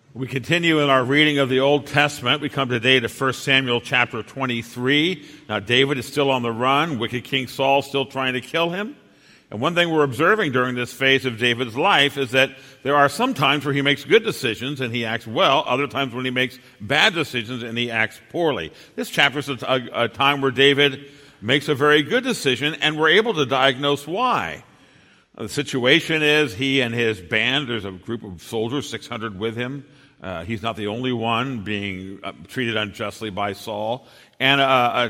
We continue in our reading of the Old Testament. We come today to 1 Samuel chapter 23. Now, David is still on the run. Wicked King Saul is still trying to kill him. And one thing we're observing during this phase of David's life is that there are some times where he makes good decisions and he acts well, other times when he makes bad decisions and he acts poorly. This chapter is a time where David makes a very good decision, and we're able to diagnose why. The situation is he and his band, there's a group of soldiers, 600 with him. He's not the only one being treated unjustly by Saul. And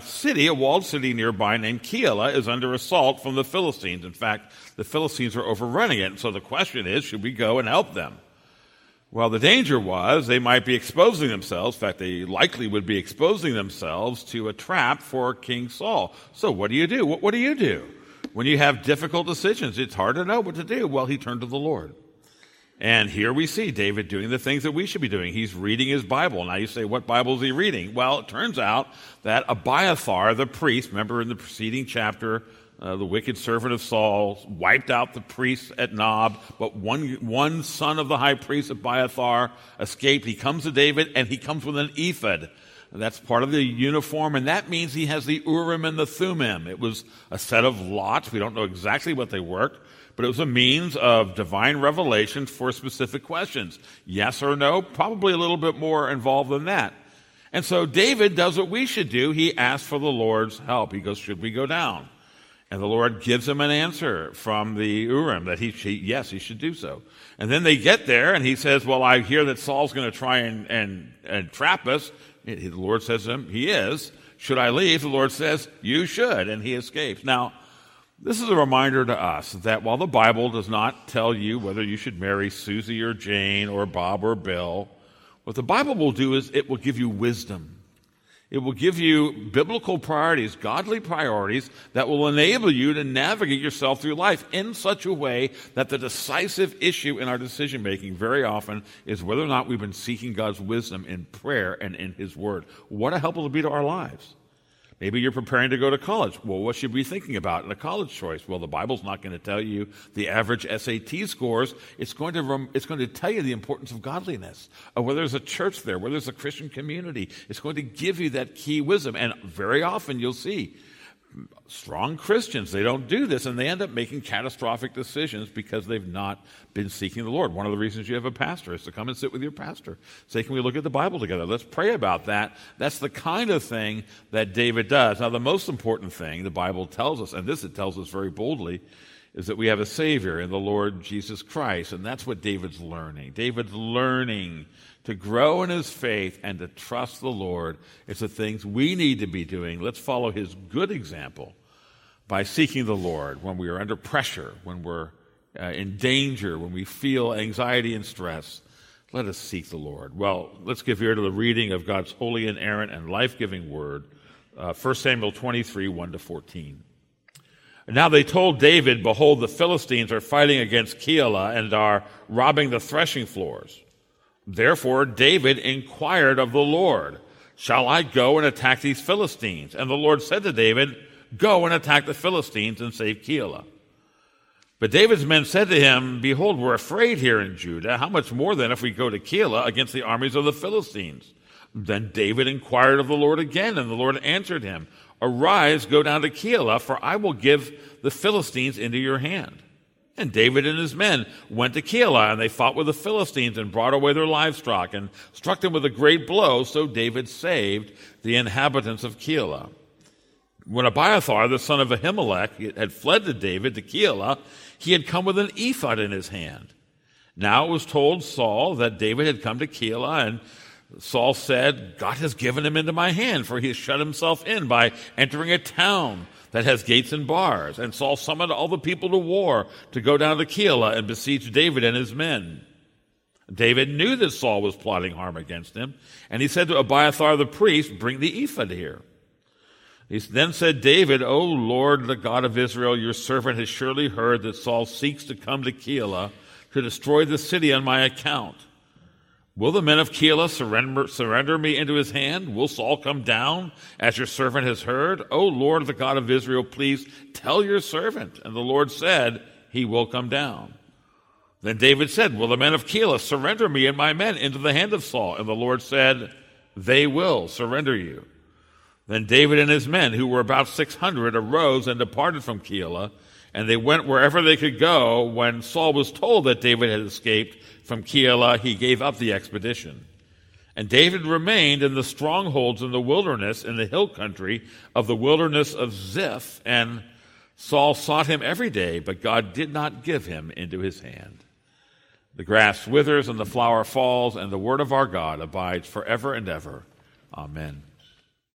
a walled city nearby named Keilah is under assault from the Philistines. In fact, the Philistines are overrunning it. And so the question is, should we go and help them? Well, the danger was they might be exposing themselves. In fact, they likely would be exposing themselves to a trap for King Saul. So what do you do? What do you do? When you have difficult decisions, it's hard to know what to do. Well, he turned to the Lord. And here we see David doing the things that we should be doing. He's reading his Bible. Now you say, what Bible is he reading? Well, it turns out that Abiathar, the priest, remember in the preceding chapter, the wicked servant of Saul wiped out the priests at Nob, but one son of the high priest, Abiathar, escaped. He comes to David, and he comes with an ephod. That's part of the uniform, and that means he has the Urim and the Thummim. It was a set of lots. We don't know exactly what they were, but it was a means of divine revelation for specific questions. Yes or no? Probably a little bit more involved than that. And so David does what we should do. He asks for the Lord's help. He goes, should we go down? And the Lord gives him an answer from the Urim that yes, he should do so. And then they get there, and he says, well, I hear that Saul's going to try and trap us. The Lord says to him, he is. Should I leave? The Lord says, you should. And he escapes. Now, this is a reminder to us that while the Bible does not tell you whether you should marry Susie or Jane or Bob or Bill, what the Bible will do is it will give you wisdom. It will give you biblical priorities, godly priorities that will enable you to navigate yourself through life in such a way that the decisive issue in our decision making very often is whether or not we've been seeking God's wisdom in prayer and in His Word. What a help it will be to our lives. Maybe you're preparing to go to college. Well, what should we be thinking about in a college choice? Well, the Bible's not going to tell you the average SAT scores. It's going to tell you the importance of godliness, of whether there's a church there, whether there's a Christian community. It's going to give you that key wisdom. And very often you'll see strong Christians, they don't do this, and they end up making catastrophic decisions because they've not been seeking the Lord. One of the reasons you have a pastor is to come and sit with your pastor. Say, can we look at the Bible together? Let's pray about that. That's the kind of thing that David does. Now, the most important thing the Bible tells us, and this it tells us very boldly, is that we have a Savior in the Lord Jesus Christ, and that's what David's learning. David's learning to grow in his faith and to trust the Lord. It's the things we need to be doing. Let's follow his good example by seeking the Lord when we are under pressure, when we're in danger, when we feel anxiety and stress. Let us seek the Lord. Well, let's give ear to the reading of God's holy, inerrant, and life-giving word, 1 Samuel 23, 1-14. And now they told David, behold, the Philistines are fighting against Keilah and are robbing the threshing floors. Therefore, David inquired of the Lord, shall I go and attack these Philistines? And the Lord said to David, go and attack the Philistines and save Keilah. But David's men said to him, behold, we're afraid here in Judah. How much more then if we go to Keilah against the armies of the Philistines? Then David inquired of the Lord again, and the Lord answered him, arise, go down to Keilah, for I will give the Philistines into your hand. And David and his men went to Keilah, and they fought with the Philistines and brought away their livestock and struck them with a great blow. So David saved the inhabitants of Keilah. When Abiathar, the son of Ahimelech, had fled to David to Keilah, he had come with an ephod in his hand. Now it was told Saul that David had come to Keilah, and Saul said, God has given him into my hand, for he has shut himself in by entering a town that has gates and bars. And Saul summoned all the people to war to go down to Keilah and besiege David and his men. David knew that Saul was plotting harm against him, and he said to Abiathar the priest, bring the ephod here. He then said, David, O Lord, the God of Israel, your servant has surely heard that Saul seeks to come to Keilah to destroy the city on my account. Will the men of Keilah surrender me into his hand? Will Saul come down, as your servant has heard? O Lord, the God of Israel, please tell your servant. And the Lord said, he will come down. Then David said, will the men of Keilah surrender me and my men into the hand of Saul? And the Lord said, they will surrender you. Then David and his men, who were about 600, arose and departed from Keilah, and they went wherever they could go. When Saul was told that David had escaped from Keilah, he gave up the expedition. And David remained in the strongholds in the wilderness, in the hill country of the wilderness of Ziph, and Saul sought him every day, but God did not give him into his hand. The grass withers and the flower falls, and the word of our God abides forever and ever. Amen.